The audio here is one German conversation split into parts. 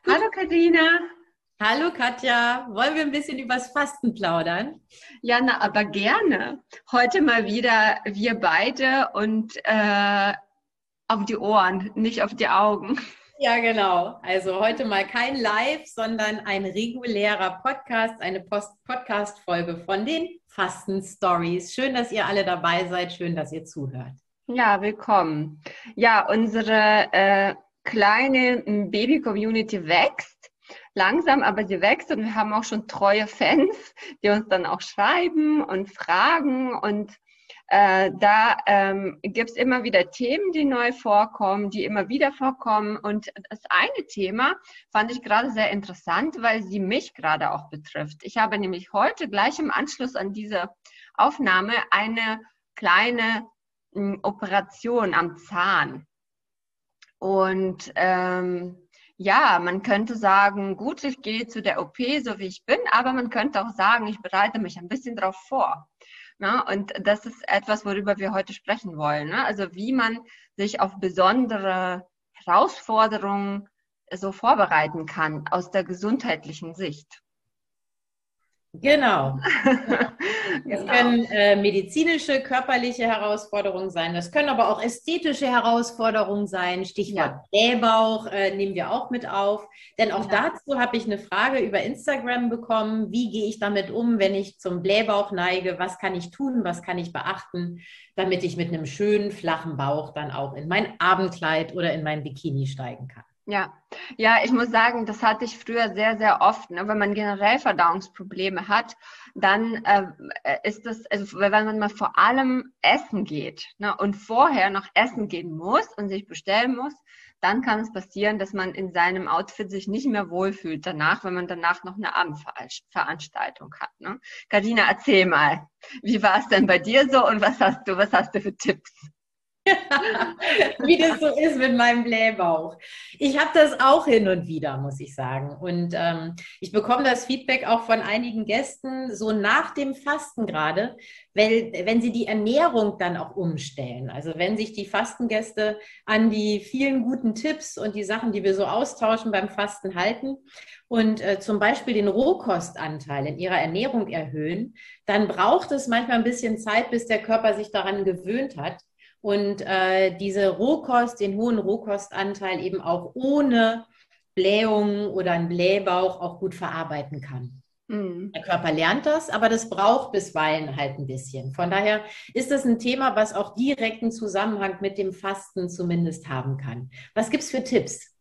Hallo Katharina. Hallo Katja, wollen wir ein bisschen übers Fasten plaudern? Ja, na, aber gerne. Heute mal wieder wir beide und auf die Ohren, nicht auf die Augen. Ja, genau. Also heute mal kein Live, sondern ein regulärer Podcast, eine Podcast-Folge von den Fasten-Stories. Schön, dass ihr alle dabei seid, schön, dass ihr zuhört. Ja, willkommen. Ja, unsere kleine Baby-Community wächst. Langsam, aber sie wächst und wir haben auch schon treue Fans, die uns dann auch schreiben und fragen und da gibt es immer wieder Themen, die neu vorkommen, die immer wieder vorkommen. Und das eine Thema fand ich gerade sehr interessant, weil sie mich gerade auch betrifft. Ich habe nämlich heute gleich im Anschluss an diese Aufnahme eine kleine Operation am Zahn. Und ja, man könnte sagen, gut, ich gehe zu der OP, so wie ich bin, aber man könnte auch sagen, ich bereite mich ein bisschen darauf vor. Na, und das ist etwas, worüber wir heute sprechen wollen. Ne? Also wie man sich auf besondere Herausforderungen so vorbereiten kann aus der gesundheitlichen Sicht. Genau. Das Genau. können medizinische, körperliche Herausforderungen sein. Das können aber auch ästhetische Herausforderungen sein. Stichwort Ja, Blähbauch nehmen wir auch mit auf. Denn auch ja. dazu habe ich eine Frage über Instagram bekommen. Wie gehe ich damit um, wenn ich zum Blähbauch neige? Was kann ich tun? Was kann ich beachten, damit ich mit einem schönen, flachen Bauch dann auch in mein Abendkleid oder in mein Bikini steigen kann? Ja, ja, ich muss sagen, das hatte ich früher sehr, sehr oft. Ne? Wenn man generell Verdauungsprobleme hat, dann ist das, also wenn man mal vor allem essen geht, ne, und vorher noch essen gehen muss und sich bestellen muss, dann kann es passieren, dass man in seinem Outfit sich nicht mehr wohlfühlt danach, wenn man danach noch eine Abendveranstaltung hat. Ne? Carina, erzähl mal, wie war es denn bei dir so und was hast du für Tipps? Wie das so ist mit meinem Blähbauch. Ich habe das auch hin und wieder, muss ich sagen. Und ich bekomme das Feedback auch von einigen Gästen, so nach dem Fasten gerade, weil, wenn sie die Ernährung dann auch umstellen. Also wenn sich die Fastengäste an die vielen guten Tipps und die Sachen, die wir so austauschen beim Fasten halten und zum Beispiel den Rohkostanteil in ihrer Ernährung erhöhen, dann braucht es manchmal ein bisschen Zeit, bis der Körper sich daran gewöhnt hat und diese Rohkost, den hohen Rohkostanteil eben auch ohne Blähungen oder einen Blähbauch auch gut verarbeiten kann. Hm. Der Körper lernt das, aber das braucht bisweilen halt ein bisschen. Von daher ist das ein Thema, was auch direkten Zusammenhang mit dem Fasten zumindest haben kann. Was gibt es für Tipps?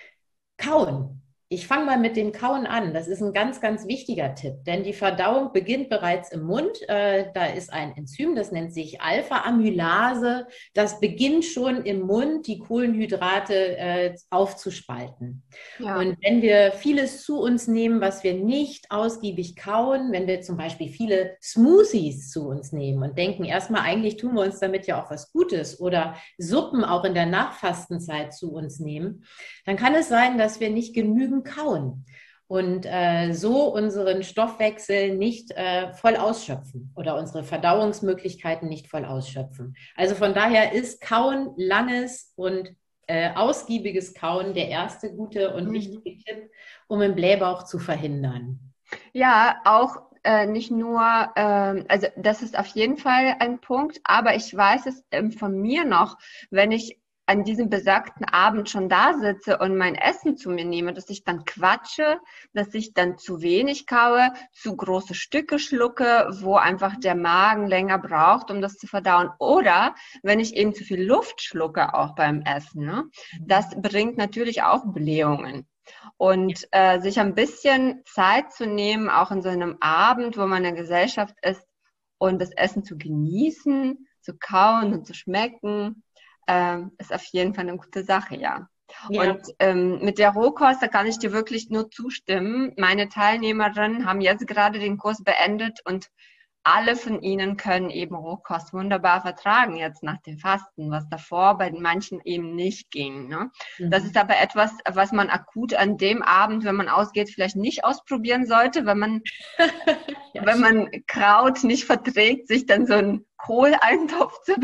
Kauen. Ich fange mal mit dem Kauen an. Das ist ein ganz, ganz wichtiger Tipp, denn die Verdauung beginnt bereits im Mund. Da ist ein Enzym, das nennt sich Alpha-Amylase. Das beginnt schon im Mund, die Kohlenhydrate aufzuspalten. Ja. Und wenn wir vieles zu uns nehmen, was wir nicht ausgiebig kauen, wenn wir zum Beispiel viele Smoothies zu uns nehmen und denken, erstmal eigentlich tun wir uns damit ja auch was Gutes oder Suppen auch in der Nachfastenzeit zu uns nehmen, dann kann es sein, dass wir nicht genügend kauen und so unseren Stoffwechsel nicht voll ausschöpfen oder unsere Verdauungsmöglichkeiten nicht voll ausschöpfen. Also von daher ist Kauen, langes und ausgiebiges Kauen der erste gute und Mhm. wichtige Tipp, um einen Blähbauch zu verhindern. Ja, auch nicht nur, also das ist auf jeden Fall ein Punkt, aber ich weiß es von mir noch, wenn ich an diesem besagten Abend schon da sitze und mein Essen zu mir nehme, dass ich dann quatsche, dass ich dann zu wenig kaue, zu große Stücke schlucke, wo einfach der Magen länger braucht, um das zu verdauen. Oder wenn ich eben zu viel Luft schlucke, auch beim Essen, ne? Das bringt natürlich auch Blähungen. Und sich ein bisschen Zeit zu nehmen, auch in so einem Abend, wo man in der Gesellschaft ist, und das Essen zu genießen, zu kauen und zu schmecken, ist auf jeden Fall eine gute Sache, ja. Und Ja, mit der Rohkost, da kann ich dir wirklich nur zustimmen. Meine Teilnehmerinnen haben jetzt gerade den Kurs beendet und alle von ihnen können eben Rohkost wunderbar vertragen jetzt nach dem Fasten, was davor bei den manchen eben nicht ging. Ne? Das ist mhm. aber etwas, was man akut an dem Abend, wenn man ausgeht, vielleicht nicht ausprobieren sollte, Ja, wenn man Kraut nicht verträgt, sich dann so einen Kohleintopf zu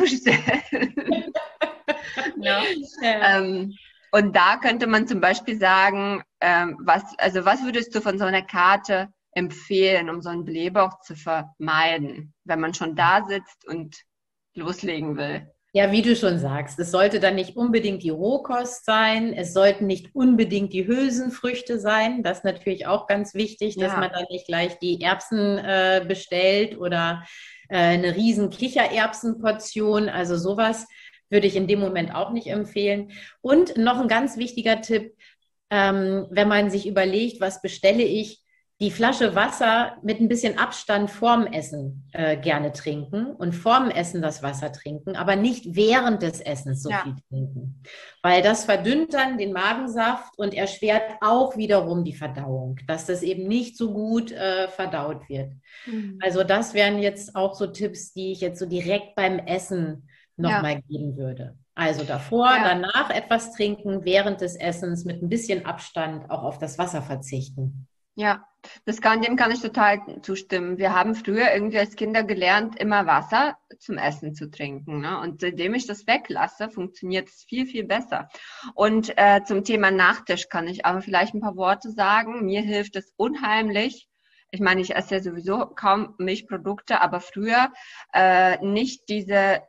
bestellen. Ne? ja. Ähm, und da könnte man zum Beispiel sagen, was würdest du von so einer Karte empfehlen, um so einen Blähbauch zu vermeiden, wenn man schon da sitzt und loslegen will? Ja, wie du schon sagst, es sollte dann nicht unbedingt die Rohkost sein, es sollten nicht unbedingt die Hülsenfrüchte sein. Das ist natürlich auch ganz wichtig, dass man dann nicht gleich die Erbsen bestellt oder eine riesen Kichererbsenportion. Also sowas würde ich in dem Moment auch nicht empfehlen. Und noch ein ganz wichtiger Tipp, wenn man sich überlegt, was bestelle ich, die Flasche Wasser mit ein bisschen Abstand vorm Essen gerne trinken und vorm Essen das Wasser trinken, aber nicht während des Essens so viel trinken. Weil das verdünnt dann den Magensaft und erschwert auch wiederum die Verdauung, dass das eben nicht so gut verdaut wird. Also das wären jetzt auch so Tipps, die ich jetzt so direkt beim Essen nochmal geben würde. Also davor, danach etwas trinken, während des Essens mit ein bisschen Abstand auch auf das Wasser verzichten. Ja, dem kann ich total zustimmen. Wir haben früher irgendwie als Kinder gelernt, immer Wasser zum Essen zu trinken, ne? Und seitdem ich das weglasse, funktioniert es viel, viel besser. Und zum Thema Nachtisch kann ich aber vielleicht ein paar Worte sagen. Mir hilft es unheimlich. Ich meine, ich esse ja sowieso kaum Milchprodukte, aber früher nicht diese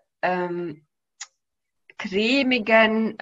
cremigen,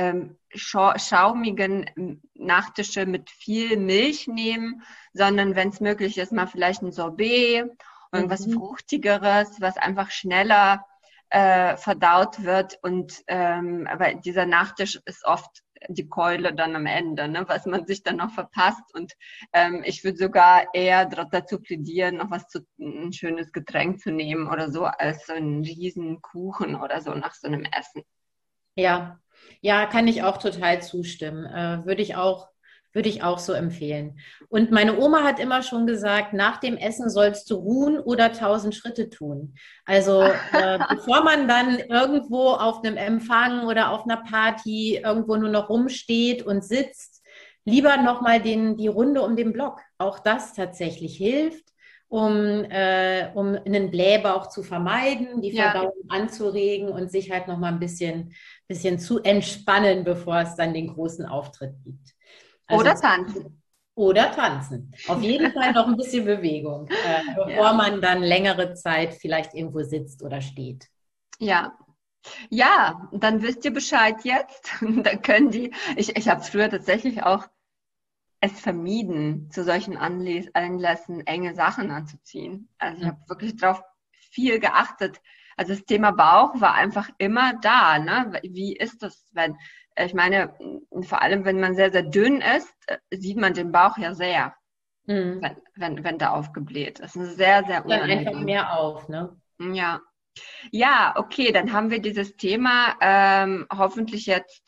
schaumigen Nachtische mit viel Milch nehmen, sondern wenn es möglich ist, mal vielleicht ein Sorbet, irgendwas Fruchtigeres, was einfach schneller verdaut wird. Und aber dieser Nachtisch ist oft die Keule dann am Ende, ne, was man sich dann noch verpasst. Und ich würde sogar eher dazu plädieren, noch ein schönes Getränk zu nehmen oder so, als so einen riesen Kuchen oder so nach so einem Essen. Ja, ja, kann ich auch total zustimmen. Würde ich auch so empfehlen. Und meine Oma hat immer schon gesagt, nach dem Essen sollst du ruhen oder 1000 Schritte tun. Also bevor man dann irgendwo auf einem Empfang oder auf einer Party irgendwo nur noch rumsteht und sitzt, lieber nochmal die Runde um den Block. Auch das tatsächlich hilft, um einen Blähbauch zu vermeiden, die Verdauung anzuregen und sich halt nochmal ein bisschen zu entspannen, bevor es dann den großen Auftritt gibt. Also, oder tanzen. Oder tanzen. Auf jeden Fall noch ein bisschen Bewegung, bevor man dann längere Zeit vielleicht irgendwo sitzt oder steht. Ja. Ja, dann wisst ihr Bescheid jetzt. Dann ich habe früher tatsächlich auch es vermieden, zu solchen Anlässen enge Sachen anzuziehen. Also ich habe wirklich drauf viel geachtet. Also das Thema Bauch war einfach immer da, ne? Wie ist das, ich meine, vor allem wenn man sehr, sehr dünn ist, sieht man den Bauch ja sehr, wenn der aufgebläht ist. Das ist sehr, sehr unangenehm. Dann einfach mehr auf, ne? Ja. Ja, okay, dann haben wir dieses Thema hoffentlich jetzt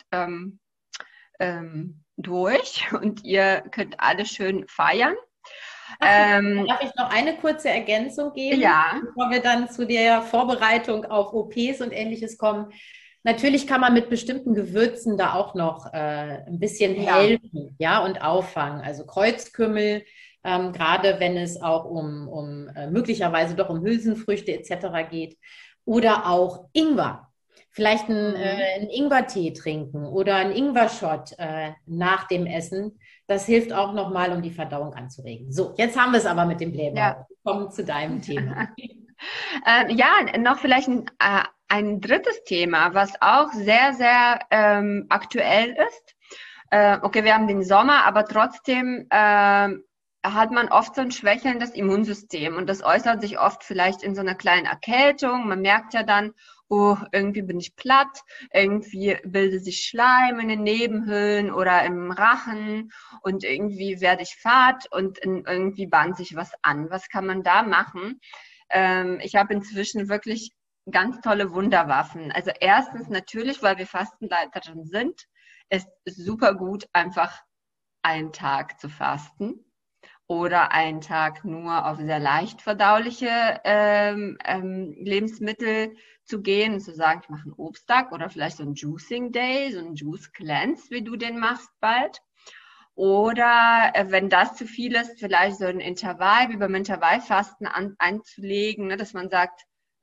durch und ihr könnt alle schön feiern. Darf ich noch eine kurze Ergänzung geben, bevor wir dann zu der Vorbereitung auf OPs und Ähnliches kommen? Natürlich kann man mit bestimmten Gewürzen da auch noch ein bisschen helfen, und auffangen. Also Kreuzkümmel, gerade wenn es auch um möglicherweise doch um Hülsenfrüchte etc. geht. Oder auch Ingwer. Vielleicht einen Ingwertee trinken oder einen Ingwer-Shot nach dem Essen. Das hilft auch nochmal, um die Verdauung anzuregen. So, jetzt haben wir es aber mit dem Blähbauch. Ja. Wir kommen zu deinem Thema. Noch vielleicht ein drittes Thema, was auch sehr, sehr aktuell ist. Okay, wir haben den Sommer, aber trotzdem hat man oft so ein schwächelndes Immunsystem und das äußert sich oft vielleicht in so einer kleinen Erkältung. Man merkt ja dann, oh, irgendwie bin ich platt, irgendwie bildet sich Schleim in den Nebenhöhlen oder im Rachen und irgendwie werde ich fad und irgendwie bahnt sich was an. Was kann man da machen? Ich habe inzwischen wirklich ganz tolle Wunderwaffen. Also erstens natürlich, weil wir Fastenleiterin sind, ist super gut, einfach einen Tag zu fasten. Oder einen Tag nur auf sehr leicht verdauliche Lebensmittel zu gehen und zu sagen, ich mache einen Obsttag oder vielleicht so einen Juicing Day, so einen Juice Cleanse, wie du den machst bald. Oder wenn das zu viel ist, vielleicht so ein Intervall, wie beim Intervallfasten einzulegen, ne, dass man sagt,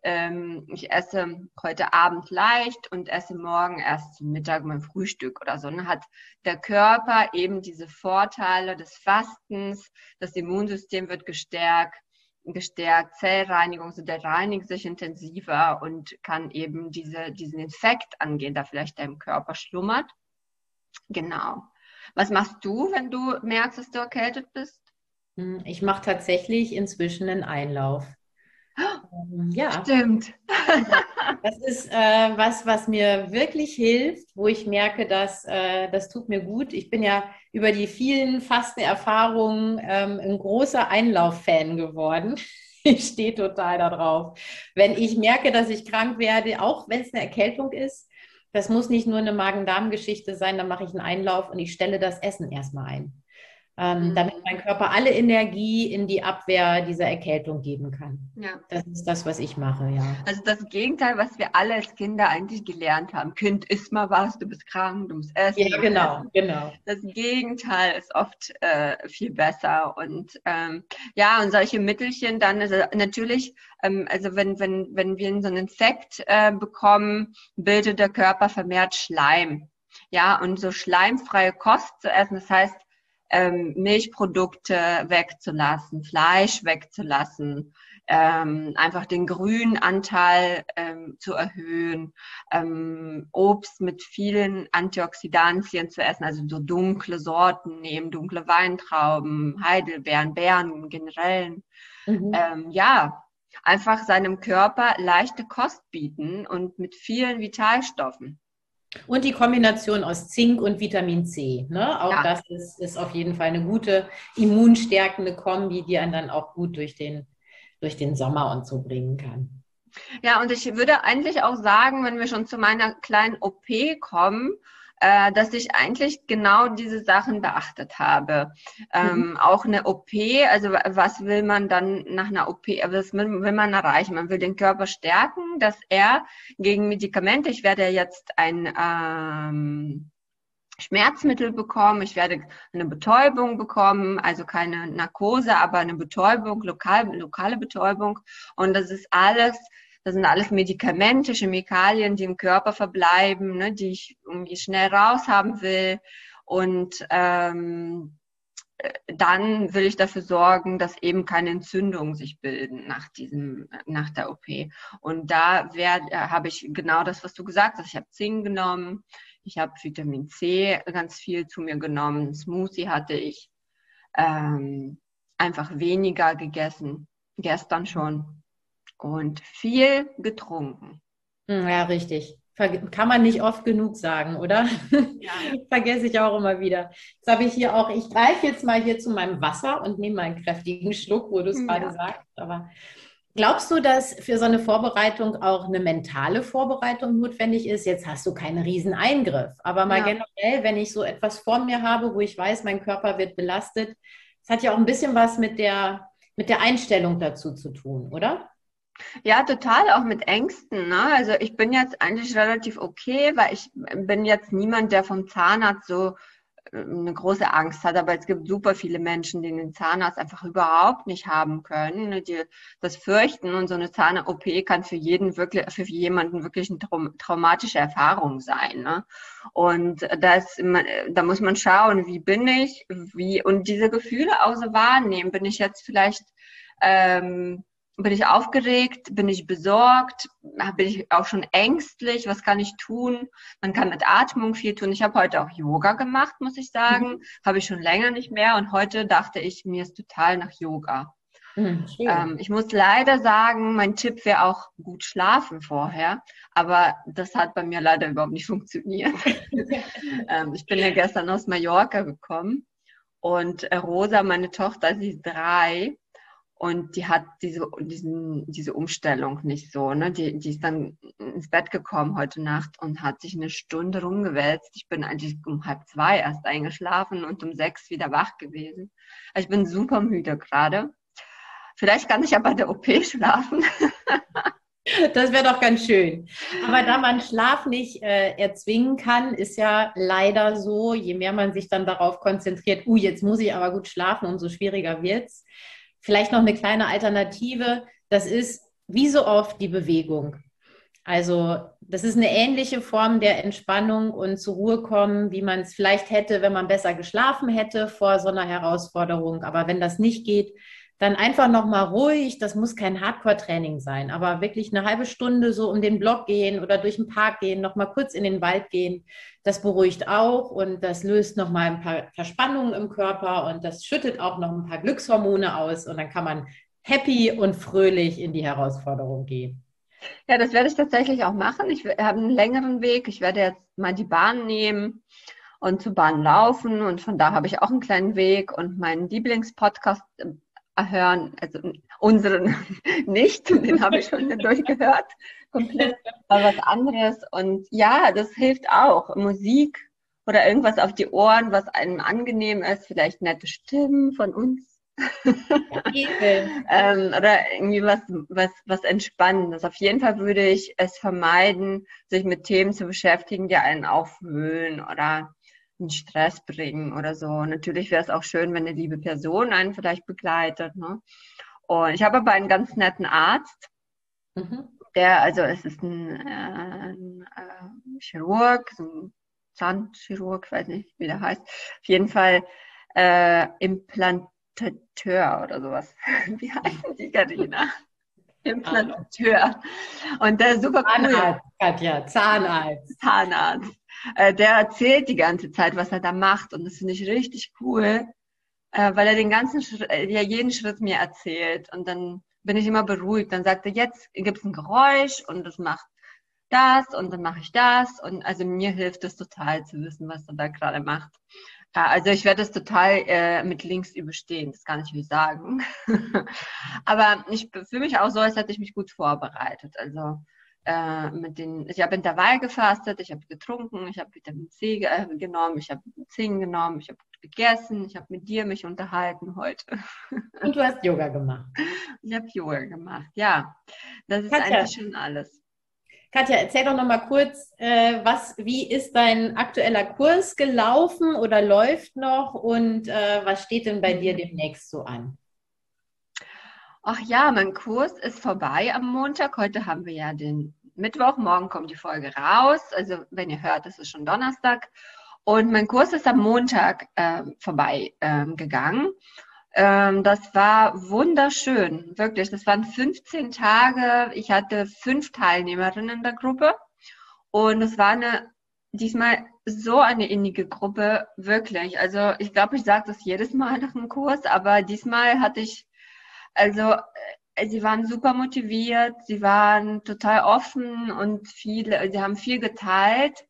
ich esse heute Abend leicht und esse morgen erst zum Mittag mein Frühstück oder so. Dann hat der Körper eben diese Vorteile des Fastens, das Immunsystem wird gestärkt, Zellreinigung, so der reinigt sich intensiver und kann eben diesen Infekt angehen, der vielleicht deinem Körper schlummert. Genau. Was machst du, wenn du merkst, dass du erkältet bist? Ich mache tatsächlich inzwischen einen Einlauf. Ja, Stimmt. das ist was mir wirklich hilft, wo ich merke, dass das tut mir gut. Ich bin ja über die vielen Fastenerfahrungen ein großer Einlauf-Fan geworden. Ich stehe total darauf. Wenn ich merke, dass ich krank werde, auch wenn es eine Erkältung ist, das muss nicht nur eine Magen-Darm-Geschichte sein, dann mache ich einen Einlauf und ich stelle das Essen erstmal ein, damit mein Körper alle Energie in die Abwehr dieser Erkältung geben kann. Ja. Das ist das, was ich mache, ja. Also das Gegenteil, was wir alle als Kinder eigentlich gelernt haben. Kind, iss mal was, du bist krank, du musst essen. Ja, genau, genau. Das Gegenteil ist oft viel besser. Und ja, und solche Mittelchen dann, also natürlich, also wenn wir so einen Infekt bekommen, bildet der Körper vermehrt Schleim. Ja, und so schleimfreie Kost zu essen, das heißt, Milchprodukte wegzulassen, Fleisch wegzulassen, einfach den Grünanteil zu erhöhen, Obst mit vielen Antioxidantien zu essen, also so dunkle Sorten nehmen, dunkle Weintrauben, Heidelbeeren, Beeren generell. Ja, einfach seinem Körper leichte Kost bieten und mit vielen Vitalstoffen. Und die Kombination aus Zink und Vitamin C, ne? Auch Ja. das ist auf jeden Fall eine gute immunstärkende Kombi, die einen dann auch gut durch den Sommer und so bringen kann. Ja, und ich würde eigentlich auch sagen, wenn wir schon zu meiner kleinen OP kommen, dass ich eigentlich genau diese Sachen beachtet habe. Auch eine OP, also was will man dann nach einer OP, was will man erreichen? Man will den Körper stärken, dass er gegen Medikamente, ich werde jetzt ein Schmerzmittel bekommen, ich werde eine Betäubung bekommen, also keine Narkose, aber eine Betäubung, lokale Betäubung. Und das sind alles Medikamente, Chemikalien, die im Körper verbleiben, ne, die ich irgendwie schnell raushaben will. Und dann will ich dafür sorgen, dass eben keine Entzündungen sich bilden nach der OP. Und da habe ich genau das, was du gesagt hast. Ich habe Zink genommen, ich habe Vitamin C ganz viel zu mir genommen, Smoothie hatte ich, einfach weniger gegessen, gestern schon. Und viel getrunken. Ja, richtig. Kann man nicht oft genug sagen, oder? Ja. Vergesse ich auch immer wieder. Jetzt habe ich hier auch, ich greife jetzt mal hier zu meinem Wasser und nehme mal einen kräftigen Schluck, wo du es gerade sagst. Aber glaubst du, dass für so eine Vorbereitung auch eine mentale Vorbereitung notwendig ist? Jetzt hast du keinen riesen Eingriff, aber mal generell, wenn ich so etwas vor mir habe, wo ich weiß, mein Körper wird belastet, das hat ja auch ein bisschen was mit der Einstellung dazu zu tun, oder? Ja, total, auch mit Ängsten, ne? Also ich bin jetzt eigentlich relativ okay, weil ich bin jetzt niemand, der vom Zahnarzt so eine große Angst hat, aber es gibt super viele Menschen, die den Zahnarzt einfach überhaupt nicht haben können, ne, die das fürchten, und so eine Zahn-OP kann für jemanden wirklich eine traumatische Erfahrung sein, ne? Und da muss man schauen, wie bin ich, und diese Gefühle auch so wahrnehmen. Bin ich jetzt vielleicht bin ich aufgeregt? Bin ich besorgt? Bin ich auch schon ängstlich? Was kann ich tun? Man kann mit Atmung viel tun. Ich habe heute auch Yoga gemacht, muss ich sagen. Habe ich schon länger nicht mehr. Und heute dachte ich, mir ist total nach Yoga. Ich muss leider sagen, mein Tipp wäre auch gut schlafen vorher. Aber das hat bei mir leider überhaupt nicht funktioniert. Ich bin ja gestern aus Mallorca gekommen. Und Rosa, meine Tochter, sie ist 3. Und die hat diese Umstellung nicht so, ne? Die ist dann ins Bett gekommen heute Nacht und hat sich eine Stunde rumgewälzt. Ich bin eigentlich um 1:30 erst eingeschlafen und um 6 wieder wach gewesen. Also ich bin super müde gerade. Vielleicht kann ich ja bei der OP schlafen. Das wäre doch ganz schön. Aber da man Schlaf nicht erzwingen kann, ist ja leider so, je mehr man sich dann darauf konzentriert, jetzt muss ich aber gut schlafen, umso schwieriger wird's. Vielleicht noch eine kleine Alternative, das ist wie so oft die Bewegung. Also das ist eine ähnliche Form der Entspannung und zur Ruhe kommen, wie man es vielleicht hätte, wenn man besser geschlafen hätte vor so einer Herausforderung. Aber wenn das nicht geht, dann einfach nochmal ruhig. Das muss kein Hardcore-Training sein, aber wirklich eine halbe Stunde so um den Block gehen oder durch den Park gehen, nochmal kurz in den Wald gehen. Das beruhigt auch und das löst nochmal ein paar Verspannungen im Körper und das schüttet auch noch ein paar Glückshormone aus und dann kann man happy und fröhlich in die Herausforderung gehen. Ja, das werde ich tatsächlich auch machen. Ich habe einen längeren Weg. Ich werde jetzt mal die Bahn nehmen und zur Bahn laufen. Und von da habe ich auch einen kleinen Weg und meinen Lieblingspodcast hören. Also unseren nicht, den habe ich schon durchgehört. Komplett. Aber was anderes. Und ja, das hilft auch. Musik oder irgendwas auf die Ohren, was einem angenehm ist. Vielleicht nette Stimmen von uns. Oder irgendwie was Entspannendes. Auf jeden Fall würde ich es vermeiden, sich mit Themen zu beschäftigen, die einen aufwühlen oder in Stress bringen oder so. Natürlich wäre es auch schön, wenn eine liebe Person einen vielleicht begleitet. Ne? Und ich habe aber einen ganz netten Arzt, also es ist ein Chirurg, so ein Zahnchirurg, weiß nicht, wie der heißt. Auf jeden Fall Implantateur oder sowas. Wie heißen die, Carina? Implantateur. Und der ist super cool. Zahnarzt, Katja, Zahnarzt. Zahnarzt. Der erzählt die ganze Zeit, was er da macht. Und das finde ich richtig cool, weil er den ganzen jeden Schritt mir erzählt. Und dann bin ich immer beruhigt. Dann sagt er, jetzt gibt es ein Geräusch und das macht das und dann mache ich das. Und also mir hilft es total zu wissen, was er da gerade macht. Also ich werde es total mit links überstehen, das kann ich nicht sagen. Aber ich fühle mich auch so, als hätte ich mich gut vorbereitet. Also ich habe Intervall gefastet, ich habe getrunken, ich habe Vitamin C genommen, ich habe Zink genommen, ich habe gegessen, ich habe mit dir mich unterhalten heute. Und du hast Yoga gemacht. Ich habe Yoga gemacht, ja. Das ist Katja, eigentlich schon alles. Katja, erzähl doch noch mal kurz, wie ist dein aktueller Kurs gelaufen oder läuft noch und was steht denn bei dir demnächst so an? Ach ja, mein Kurs ist vorbei am Montag. Heute haben wir ja den Mittwoch. Morgen kommt die Folge raus. Also wenn ihr hört, ist es schon Donnerstag. Und mein Kurs ist am Montag vorbei gegangen. Das war wunderschön, wirklich. Das waren 15 Tage. Ich hatte 5 Teilnehmerinnen in der Gruppe. Und es war diesmal so eine innige Gruppe, wirklich. Also ich glaube, ich sage das jedes Mal nach dem Kurs, aber diesmal hatte ich, also sie waren super motiviert, sie waren total offen und sie haben viel geteilt.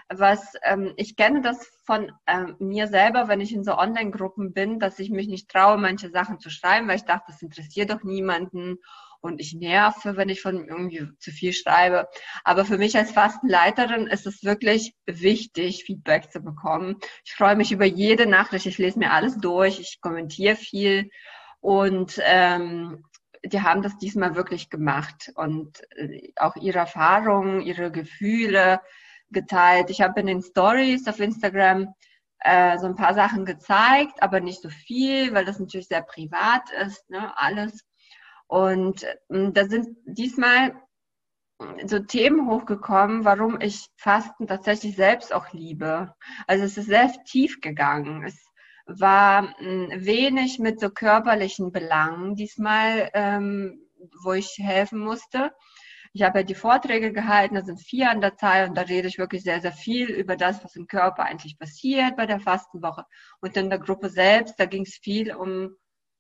Ich kenne das von mir selber, wenn ich in so Online-Gruppen bin, dass ich mich nicht traue, manche Sachen zu schreiben, weil ich dachte, das interessiert doch niemanden und ich nerve, wenn ich von irgendwie zu viel schreibe. Aber für mich als Fastenleiterin ist es wirklich wichtig, Feedback zu bekommen. Ich freue mich über jede Nachricht, ich lese mir alles durch, ich kommentiere viel und die haben das diesmal wirklich gemacht und auch ihre Erfahrungen, ihre Gefühle geteilt. Ich habe in den Stories auf Instagram so ein paar Sachen gezeigt, aber nicht so viel, weil das natürlich sehr privat ist, ne, alles. Und da sind diesmal so Themen hochgekommen, warum ich Fasten tatsächlich selbst auch liebe. Also es ist sehr tief gegangen. Es war wenig mit so körperlichen Belangen diesmal, wo ich helfen musste. Ich habe ja die Vorträge gehalten, da sind 4 an der Zahl und da rede ich wirklich sehr, sehr viel über das, was im Körper eigentlich passiert bei der Fastenwoche. Und in der Gruppe selbst, da ging es viel um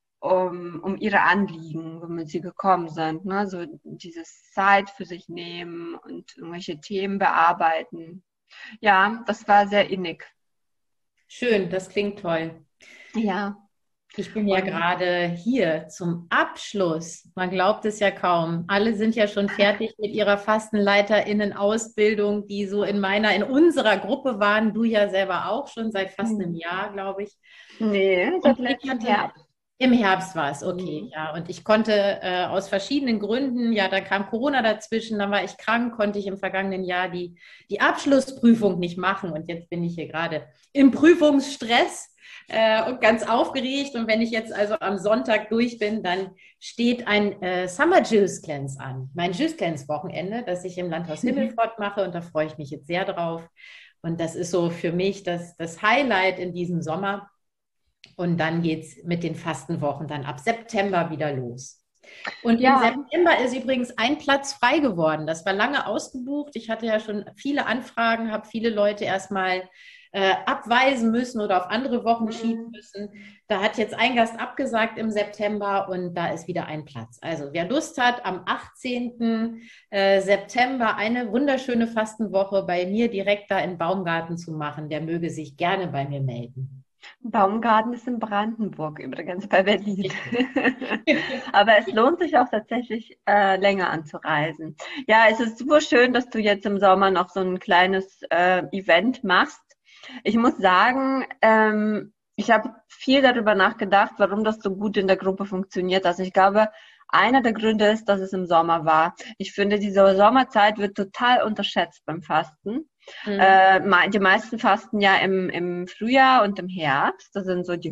ihre Anliegen, womit sie gekommen sind. Ne? So dieses Zeit für sich nehmen und irgendwelche Themen bearbeiten. Ja, das war sehr innig. Schön, das klingt toll. Ja. Ich bin ja gerade hier zum Abschluss. Man glaubt es ja kaum. Alle sind ja schon fertig mit ihrer FastenleiterInnen-Ausbildung, die so in unserer Gruppe waren. Du ja selber auch schon seit fast einem Jahr, glaube ich. Nee, seit letztem Herbst. Im Herbst war es, okay, ja. Und ich konnte aus verschiedenen Gründen, ja, da kam Corona dazwischen, dann war ich krank, konnte ich im vergangenen Jahr die Abschlussprüfung nicht machen. Und jetzt bin ich hier gerade im Prüfungsstress und ganz aufgeregt. Und wenn ich jetzt also am Sonntag durch bin, dann steht ein Summer Juice Cleanse an. Mein Juice Cleanse Wochenende, das ich im Landhaus Himmelfort mache. Und da freue ich mich jetzt sehr drauf. Und das ist so für mich das Highlight in diesem Sommer. Und dann geht es mit den Fastenwochen dann ab September wieder los. Und im September ist übrigens ein Platz frei geworden. Das war lange ausgebucht. Ich hatte ja schon viele Anfragen, habe viele Leute erstmal abweisen müssen oder auf andere Wochen schieben müssen. Da hat jetzt ein Gast abgesagt im September und da ist wieder ein Platz. Also wer Lust hat, am 18. September eine wunderschöne Fastenwoche bei mir direkt da in Baumgarten zu machen, der möge sich gerne bei mir melden. Baumgarten ist in Brandenburg übrigens bei Berlin. Aber es lohnt sich auch tatsächlich länger anzureisen. Ja, es ist super schön, dass du jetzt im Sommer noch so ein kleines Event machst. Ich muss sagen, ich habe viel darüber nachgedacht, warum das so gut in der Gruppe funktioniert. Also ich glaube, einer der Gründe ist, dass es im Sommer war. Ich finde, diese Sommerzeit wird total unterschätzt beim Fasten. Die meisten fasten ja im Frühjahr und im Herbst. Das sind so die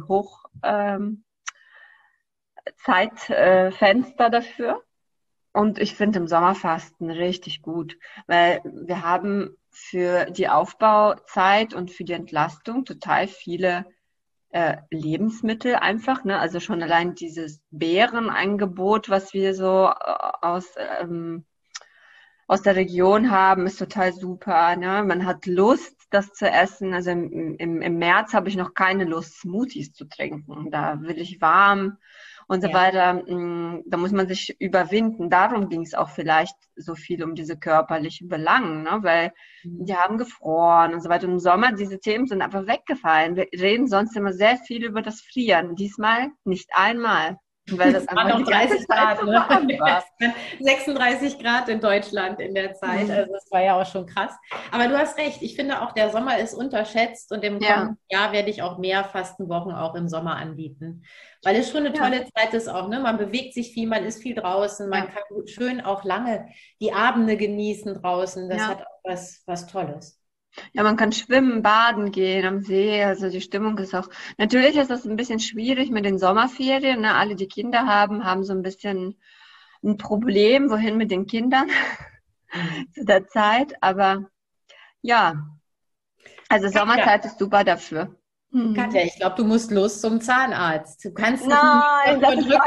Zeitfenster dafür. Und ich finde im Sommerfasten richtig gut, weil wir haben für die Aufbauzeit und für die Entlastung total viele Lebensmittel einfach, ne? Also schon allein dieses Beerenangebot, was wir so aus der Region haben, ist total super, ne? Man hat Lust, das zu essen. Also im März habe ich noch keine Lust, Smoothies zu trinken. Da will ich warm und so weiter. Da muss man sich überwinden. Darum ging es auch vielleicht so viel um diese körperlichen Belangen, ne? Weil die haben gefroren und so weiter. Und im Sommer, diese Themen sind einfach weggefallen. Wir reden sonst immer sehr viel über das Frieren. Diesmal nicht einmal. Weil das einfach noch 30 Grad, ne? 36 Grad in Deutschland in der Zeit. Also das war ja auch schon krass. Aber du hast recht. Ich finde auch, der Sommer ist unterschätzt und im kommenden Jahr werde ich auch mehr Fastenwochen auch im Sommer anbieten. Weil es schon eine tolle Zeit ist auch, ne? Man bewegt sich viel, man ist viel draußen, man kann schön auch lange die Abende genießen draußen. Das hat auch was Tolles. Ja, man kann schwimmen, baden gehen am See, also die Stimmung ist auch, natürlich ist das ein bisschen schwierig mit den Sommerferien, ne? Alle, die Kinder haben so ein bisschen ein Problem, wohin mit den Kindern zu der Zeit, aber ja, also Sommerzeit ist super dafür. Katja, ich glaube, du musst los zum Zahnarzt. Du kannst Nein, das ist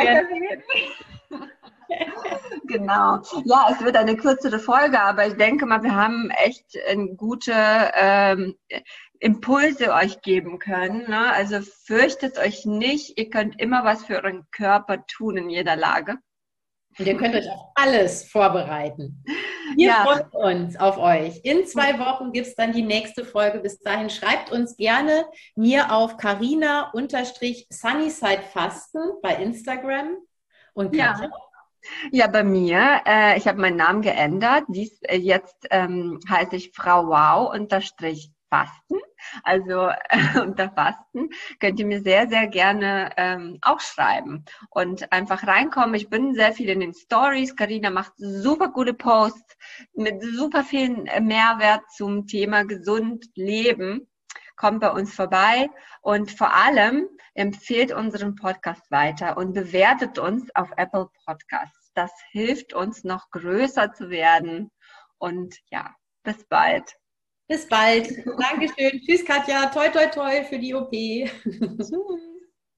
Genau. Ja, es wird eine kürzere Folge, aber ich denke mal, wir haben echt gute Impulse euch geben können, ne? Also fürchtet euch nicht. Ihr könnt immer was für euren Körper tun in jeder Lage. Und ihr könnt euch auf alles vorbereiten. Wir freuen uns auf euch. In 2 Wochen gibt es dann die nächste Folge. Bis dahin schreibt uns gerne mir auf Carina_Sunnyside-Fasten bei Instagram. Und Katja? Ja, bei mir, ich habe meinen Namen geändert. Jetzt heiße ich Frau Wow _Fasten. Also unter Fasten könnt ihr mir sehr, sehr gerne auch schreiben und einfach reinkommen. Ich bin sehr viel in den Stories. Carina macht super gute Posts mit super vielen Mehrwert zum Thema gesund leben. Kommt bei uns vorbei und vor allem empfehlt unseren Podcast weiter und bewertet uns auf Apple Podcasts. Das hilft uns, noch größer zu werden. Und ja, bis bald. Bis bald. Dankeschön. Tschüss, Katja. Toi, toi, toi für die OP. Tschüss.